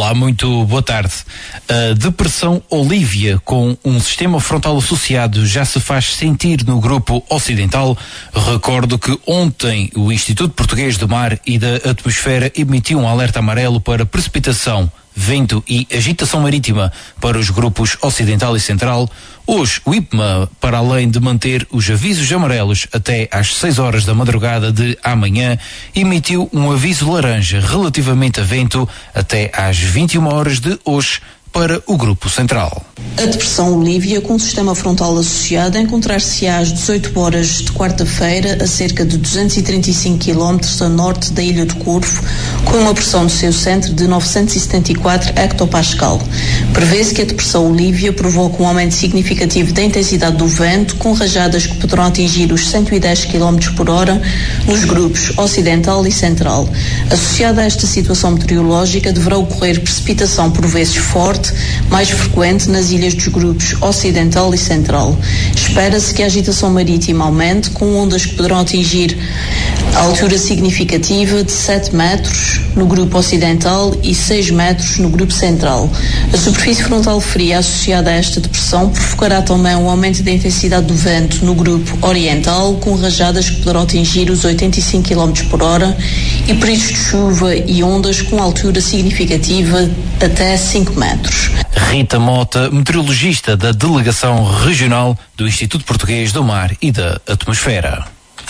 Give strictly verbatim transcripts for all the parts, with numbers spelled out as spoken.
Olá, muito boa tarde. A depressão Olívia, com um sistema frontal associado, já se faz sentir no grupo ocidental. Recordo que ontem o Instituto Português do Mar e da Atmosfera emitiu um alerta amarelo para precipitação, vento e agitação marítima para os grupos ocidental e central. Hoje, o I P M A, para além de manter os avisos amarelos até às seis horas da madrugada de amanhã, emitiu um aviso laranja relativamente a vento até às vinte e uma horas de hoje para o Grupo Central. A depressão Olívia, com sistema frontal associado, encontrar-se-á às dezoito horas de quarta-feira a cerca de duzentos e trinta e cinco quilómetros a norte da Ilha do Corvo, com uma pressão no seu centro de novecentos e setenta e quatro hectopascal. Prevê-se que a depressão Olívia provoca um aumento significativo da intensidade do vento, com rajadas que poderão atingir os cento e dez quilómetros por hora nos grupos ocidental e central. Associada a esta situação meteorológica, deverá ocorrer precipitação por vezes forte, mais frequente nas ilhas dos grupos ocidental e central. Espera-se que a agitação marítima aumente, com ondas que poderão atingir a altura significativa de sete metros no grupo ocidental e seis metros no grupo central. A superfície frontal fria associada a esta depressão provocará também um aumento da intensidade do vento no grupo oriental, com rajadas que poderão atingir os oitenta e cinco quilómetros por hora e períodos de chuva e ondas com altura significativa até cinco metros. Rita Mota, meteorologista da Delegação Regional do Instituto Português do Mar e da Atmosfera.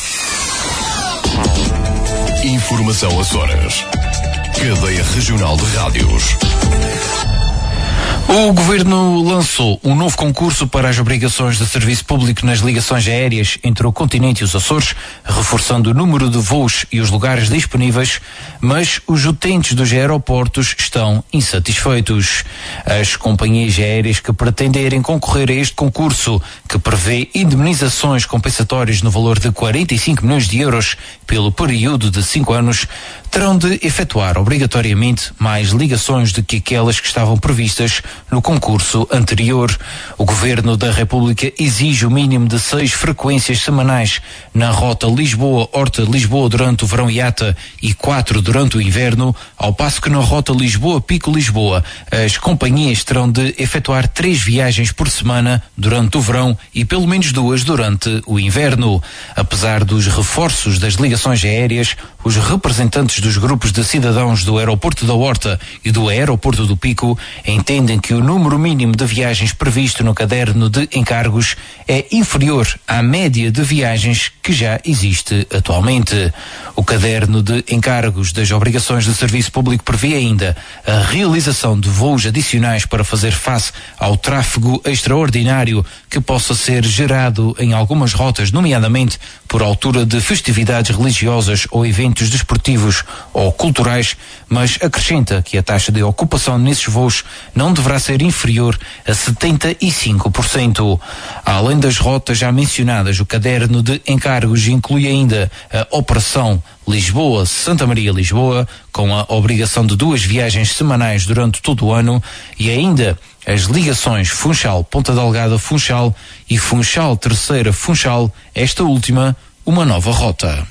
Informação Açores. Cadeia Regional de Rádios. O Governo lançou um novo concurso para as obrigações de serviço público nas ligações aéreas entre o continente e os Açores, reforçando o número de voos e os lugares disponíveis, mas os utentes dos aeroportos estão insatisfeitos. As companhias aéreas que pretenderem concorrer a este concurso, que prevê indemnizações compensatórias no valor de quarenta e cinco milhões de euros pelo período de cinco anos, terão de efetuar obrigatoriamente mais ligações do que aquelas que estavam previstas no concurso anterior. O Governo da República exige o mínimo de seis frequências semanais na rota Lisboa-Horta-Lisboa durante o verão e ata e quatro durante o inverno, ao passo que na rota Lisboa-Pico-Lisboa as companhias terão de efetuar três viagens por semana durante o verão e pelo menos duas durante o inverno. Apesar dos reforços das ligações aéreas, os representantes dos grupos de cidadãos do Aeroporto da Horta e do Aeroporto do Pico entendem que o número mínimo de viagens previsto no caderno de encargos é inferior à média de viagens que já existe atualmente. O caderno de encargos das obrigações de serviço público prevê ainda a realização de voos adicionais para fazer face ao tráfego extraordinário que possa ser gerado em algumas rotas, nomeadamente por altura de festividades religiosas ou eventos desportivos ou culturais, mas acrescenta que a taxa de ocupação nesses voos não deverá ser inferior a setenta e cinco por cento. Além das rotas já mencionadas, o caderno de encargos inclui ainda a operação Lisboa-Santa Maria-Lisboa, com a obrigação de duas viagens semanais durante todo o ano, e ainda as ligações Funchal-Ponta Delgada-Funchal e Funchal-Terceira-Funchal, esta última uma nova rota.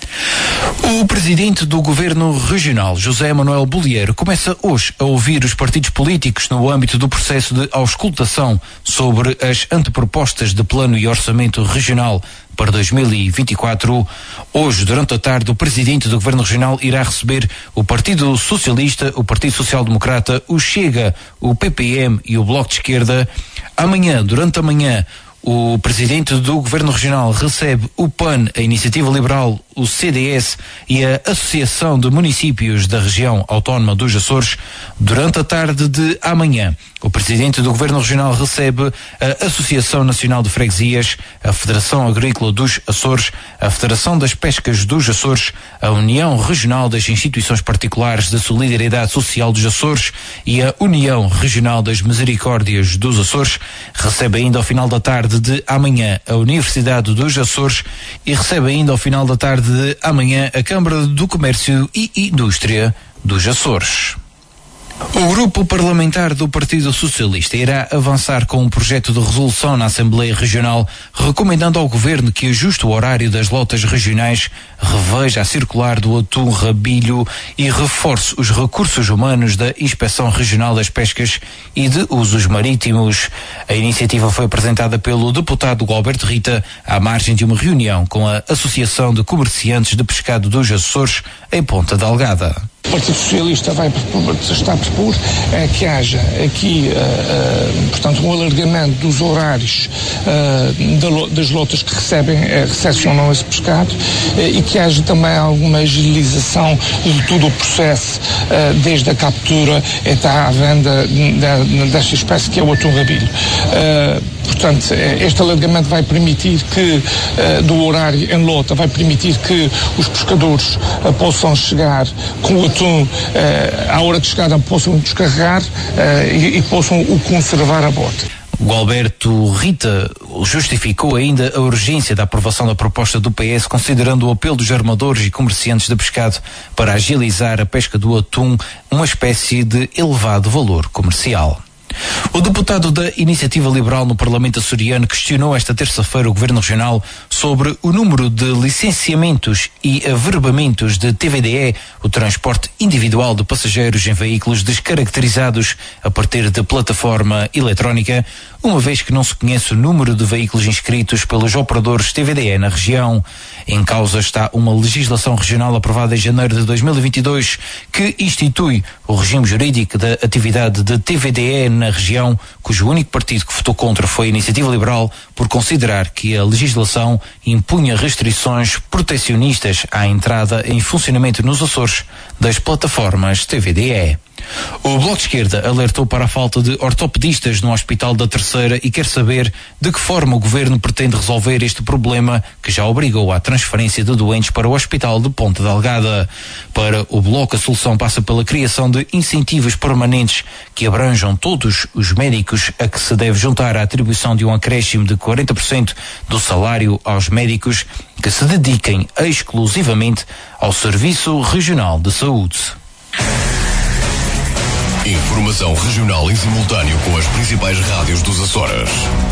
O presidente do Governo Regional, José Manuel Bolieiro, começa hoje a ouvir os partidos políticos no âmbito do processo de auscultação sobre as antepropostas de plano e orçamento regional para dois mil e vinte e quatro. Hoje, durante a tarde, o presidente do Governo Regional irá receber o Partido Socialista, o Partido Social Democrata, o Chega, o P P M e o Bloco de Esquerda. Amanhã, durante a manhã, o presidente do Governo Regional recebe o P A N, a Iniciativa Liberal, o C D S e a Associação de Municípios da Região Autónoma dos Açores. Durante a tarde de amanhã, o presidente do Governo Regional recebe a Associação Nacional de Freguesias, a Federação Agrícola dos Açores, a Federação das Pescas dos Açores, a União Regional das Instituições Particulares de Solidariedade Social dos Açores e a União Regional das Misericórdias dos Açores. Recebe ainda ao final da tarde de amanhã a Universidade dos Açores e recebe ainda ao final da tarde de amanhã a Câmara do Comércio e Indústria dos Açores. O grupo parlamentar do Partido Socialista irá avançar com um projeto de resolução na Assembleia Regional, recomendando ao Governo que ajuste o horário das lotas regionais, reveja a circular do atum rabilho e reforce os recursos humanos da Inspeção Regional das Pescas e de Usos Marítimos. A iniciativa foi apresentada pelo deputado Alberto Rita à margem de uma reunião com a Associação de Comerciantes de Pescado dos Açores em Ponta Delgada. O Partido Socialista vai, está a propor é, que haja aqui, uh, uh, portanto, um alargamento dos horários uh, da, das lotas que recebem, uh, recepcionam esse pescado uh, e que haja também alguma agilização de todo o processo, uh, desde a captura até à venda da, desta espécie que é o atum rabilho. Uh, Portanto, este alargamento vai permitir que, uh, do horário em lota, vai permitir que os pescadores uh, possam chegar com o atum, uh, à hora de chegada possam descarregar uh, e, e possam o conservar a bordo. O Alberto Rita justificou ainda a urgência da aprovação da proposta do P S, considerando o apelo dos armadores e comerciantes de pescado para agilizar a pesca do atum, uma espécie de elevado valor comercial. O deputado da Iniciativa Liberal no Parlamento açoriano questionou esta terça-feira o Governo Regional sobre o número de licenciamentos e averbamentos de T V D E, o transporte individual de passageiros em veículos descaracterizados a partir de plataforma eletrónica, uma vez que não se conhece o número de veículos inscritos pelos operadores T V D E na região. Em causa está uma legislação regional aprovada em janeiro de dois mil e vinte e dois que institui o regime jurídico da atividade de T V D E na região, cujo único partido que votou contra foi a Iniciativa Liberal, por considerar que a legislação impunha restrições protecionistas à entrada em funcionamento nos Açores das plataformas T V D E. O Bloco de Esquerda alertou para a falta de ortopedistas no Hospital da Terceira e quer saber de que forma o Governo pretende resolver este problema que já obrigou à transferência de doentes para o Hospital de Ponta Delgada. Para o Bloco, a solução passa pela criação de incentivos permanentes que abranjam todos os médicos, a que se deve juntar a atribuição de um acréscimo de quarenta por cento do salário aos médicos que se dediquem exclusivamente ao Serviço Regional de Saúde. Informação regional em simultâneo com as principais rádios dos Açores.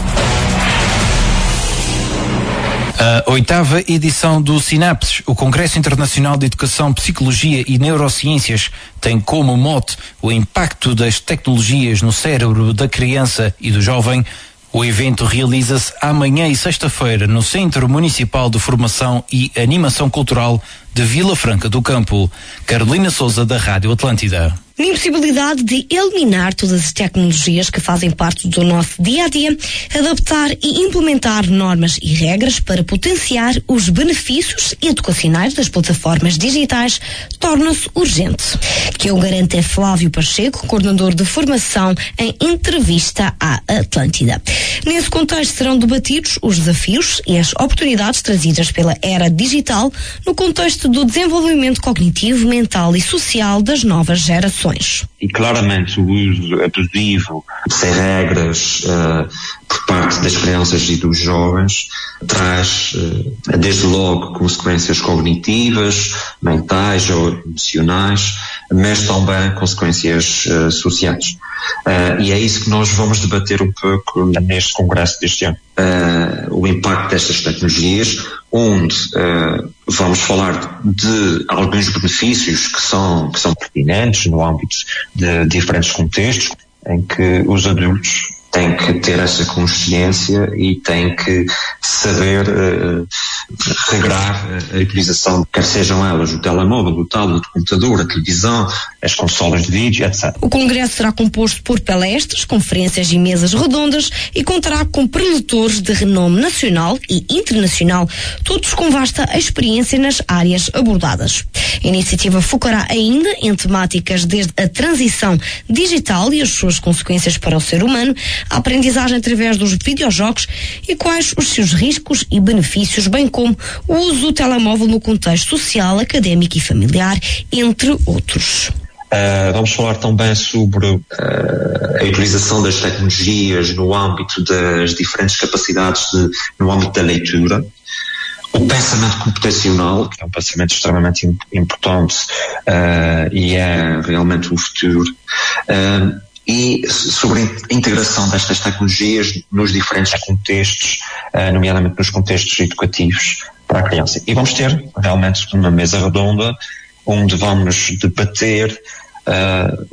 A oitava edição do SINAPSES, o Congresso Internacional de Educação, Psicologia e Neurociências, tem como mote o impacto das tecnologias no cérebro da criança e do jovem. O evento realiza-se amanhã e sexta-feira no Centro Municipal de Formação e Animação Cultural de Vila Franca do Campo. Carolina Souza, da Rádio Atlântida. Na impossibilidade de eliminar todas as tecnologias que fazem parte do nosso dia-a-dia, adaptar e implementar normas e regras para potenciar os benefícios educacionais das plataformas digitais torna-se urgente. Que o garante é Flávio Pacheco, coordenador de formação, em entrevista à Atlântida. Nesse contexto serão debatidos os desafios e as oportunidades trazidas pela era digital no contexto do desenvolvimento cognitivo, mental e social das novas gerações. E claramente o uso abusivo, sem regras, uh, por parte das crianças e dos jovens, traz uh, desde logo consequências cognitivas, mentais ou emocionais, mas também consequências uh, sociais. Uh, e é isso que nós vamos debater um pouco neste congresso deste ano. Uh, o impacto destas tecnologias, onde uh, vamos falar de alguns benefícios que são, que são pertinentes no âmbito de diferentes contextos, em que os adultos têm que ter essa consciência e têm que saber uh, regrar a utilização, quer sejam elas o telemóvel, o tablet, o computador, a televisão, as consolas de vídeo, etcétera. O congresso será composto por palestras, conferências e mesas redondas e contará com preletores de renome nacional e internacional, todos com vasta experiência nas áreas abordadas. A iniciativa focará ainda em temáticas desde a transição digital e as suas consequências para o ser humano, a aprendizagem através dos videojogos e quais os seus riscos e benefícios, bem como o uso do telemóvel no contexto social, académico e familiar, entre outros. Uh, vamos falar também sobre uh, a utilização das tecnologias no âmbito das diferentes capacidades de, no âmbito da leitura, o pensamento computacional, que é um pensamento extremamente importante uh, e é realmente o futuro, uh, e sobre a integração destas tecnologias nos diferentes contextos, uh, nomeadamente nos contextos educativos para a criança. E vamos ter realmente uma mesa redonda onde vamos debater uh,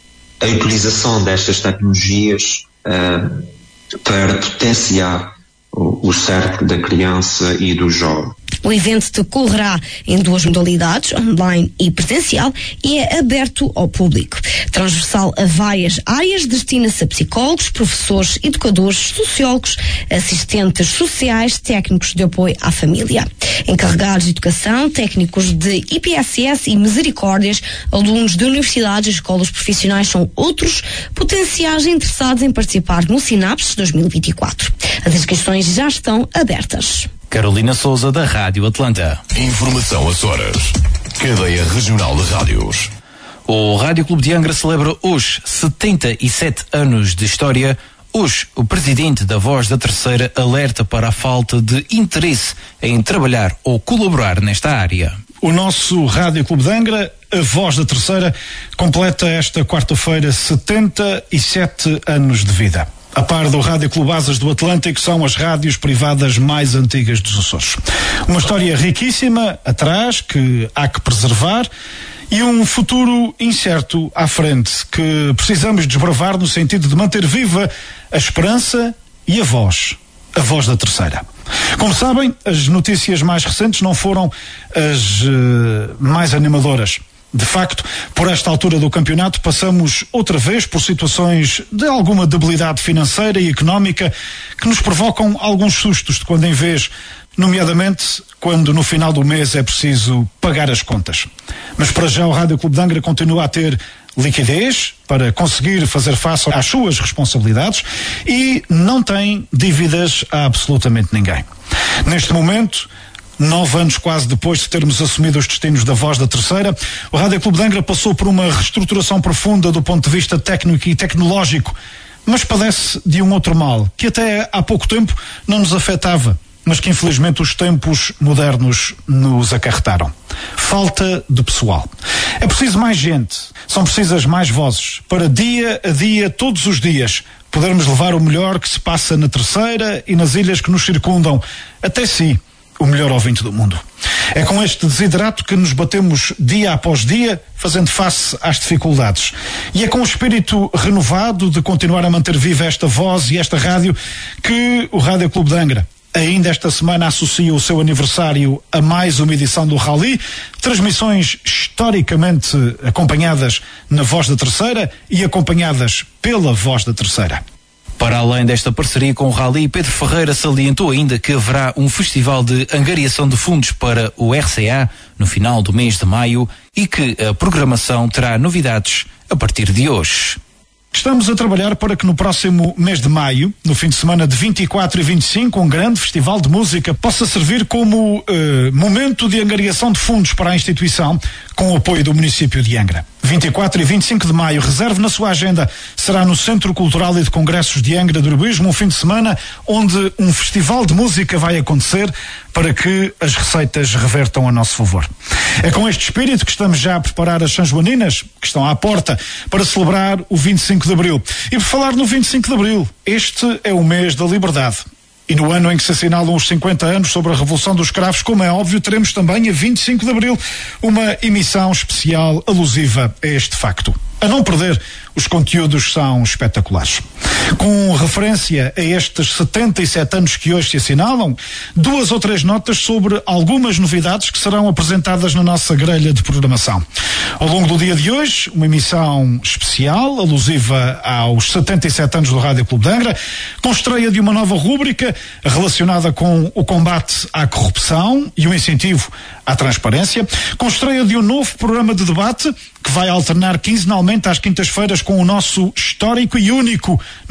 a utilização destas tecnologias uh, para potenciar o cérebro da criança e do jovem. O evento decorrerá em duas modalidades, online e presencial, e é aberto ao público. Transversal a várias áreas, destina-se a psicólogos, professores, educadores, sociólogos, assistentes sociais, técnicos de apoio à família, encarregados de educação, técnicos de I P S S e misericórdias, alunos de universidades e escolas profissionais são outros potenciais interessados em participar no Sinapses dois mil e vinte e quatro. As inscrições já estão abertas. Carolina Souza, da Rádio Atlanta. Informação às horas. Cadeia Regional de Rádios. O Rádio Clube de Angra celebra hoje setenta e sete anos de história. Hoje, o presidente da Voz da Terceira alerta para a falta de interesse em trabalhar ou colaborar nesta área. O nosso Rádio Clube de Angra, a Voz da Terceira, completa esta quarta-feira setenta e sete anos de vida. A par do Rádio Clube Asas do Atlântico, são as rádios privadas mais antigas dos Açores. Uma história riquíssima atrás, que há que preservar, e um futuro incerto à frente, que precisamos desbravar no sentido de manter viva a esperança e a voz, a voz da terceira. Como sabem, as notícias mais recentes não foram as uh, mais animadoras. De facto, por esta altura do campeonato, passamos outra vez por situações de alguma debilidade financeira e económica que nos provocam alguns sustos de quando em vez, nomeadamente quando no final do mês é preciso pagar as contas. Mas para já o Rádio Clube de Angra continua a ter liquidez para conseguir fazer face às suas responsabilidades e não tem dívidas a absolutamente ninguém. Neste momento, nove anos quase depois de termos assumido os destinos da Voz da Terceira, o Rádio Clube de Angra passou por uma reestruturação profunda do ponto de vista técnico e tecnológico, mas padece de um outro mal, que até há pouco tempo não nos afetava, mas que infelizmente os tempos modernos nos acarretaram. Falta de pessoal. É preciso mais gente, são precisas mais vozes, para dia a dia, todos os dias, podermos levar o melhor que se passa na Terceira e nas ilhas que nos circundam, até si, o melhor ouvinte do mundo. É com este desiderato que nos batemos dia após dia, fazendo face às dificuldades. E é com o espírito renovado de continuar a manter viva esta voz e esta rádio que o Rádio Clube de Angra ainda esta semana associa o seu aniversário a mais uma edição do Rally, transmissões historicamente acompanhadas na Voz da Terceira e acompanhadas pela Voz da Terceira. Para além desta parceria com o Rally, Pedro Ferreira salientou ainda que haverá um festival de angariação de fundos para o R C A no final do mês de maio e que a programação terá novidades a partir de hoje. Estamos a trabalhar para que no próximo mês de maio, no fim de semana de vinte e quatro e vinte e cinco, um grande festival de música possa servir como eh, momento de angariação de fundos para a instituição, com o apoio do município de Angra. vinte e quatro e vinte e cinco de maio, reserve na sua agenda, será no Centro Cultural e de Congressos de Angra do Heroísmo, um fim de semana onde um festival de música vai acontecer para que as receitas revertam a nosso favor. É com este espírito que estamos já a preparar as Sanjoaninas, que estão à porta, para celebrar o vinte e cinco de abril. E por falar no vinte e cinco de abril, este é o mês da liberdade. E no ano em que se assinalam os cinquenta anos sobre a Revolução dos Cravos, como é óbvio, teremos também a vinte e cinco de abril uma emissão especial alusiva a este facto. A não perder, os conteúdos são espetaculares. Com referência a estes setenta e sete anos que hoje se assinalam, duas ou três notas sobre algumas novidades que serão apresentadas na nossa grelha de programação. Ao longo do dia de hoje, uma emissão especial, alusiva aos setenta e sete anos do Rádio Clube de Angra, com estreia de uma nova rúbrica relacionada com o combate à corrupção e o incentivo à transparência, com estreia de um novo programa de debate que vai alternar quinzenalmente às quintas-feiras com o nosso histórico e único no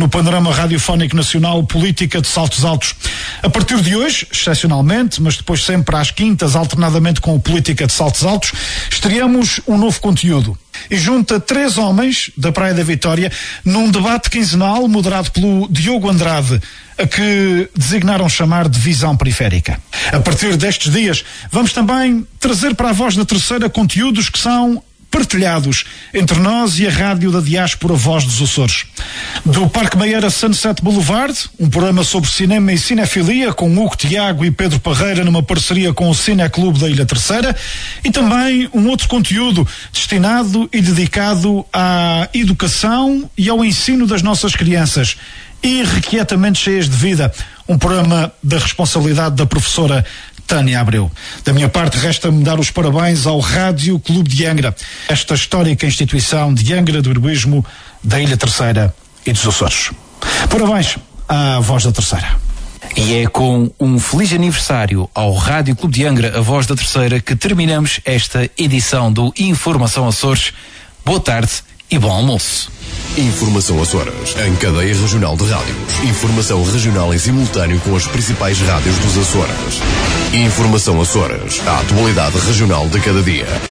no panorama radiofónico nacional Política de Saltos Altos. A partir de hoje, excepcionalmente, mas depois sempre às quintas, alternadamente com o Política de Saltos Altos, estreamos um novo conteúdo. E junta três homens da Praia da Vitória num debate quinzenal moderado pelo Diogo Andrade, a que designaram chamar de Visão Periférica. A partir destes dias, vamos também trazer para a Voz da Terceira conteúdos que são partilhados entre nós e a rádio da diáspora Voz dos Açores. Do Parque Meieira Sunset Boulevard, um programa sobre cinema e cinefilia com Hugo Tiago e Pedro Parreira numa parceria com o Cineclube da Ilha Terceira, e também um outro conteúdo destinado e dedicado à educação e ao ensino das nossas crianças, irrequietamente cheias de vida, um programa da responsabilidade da professora Tânia Abreu. Da minha parte, resta-me dar os parabéns ao Rádio Clube de Angra, esta histórica instituição de Angra do heroísmo da Ilha Terceira e dos Açores. Parabéns à Voz da Terceira. E é com um feliz aniversário ao Rádio Clube de Angra, a Voz da Terceira, que terminamos esta edição do Informação Açores. Boa tarde e bom almoço. Informação Açores, em cadeia regional de rádios. Informação regional em simultâneo com as principais rádios dos Açores. Informação Açores, a atualidade regional de cada dia.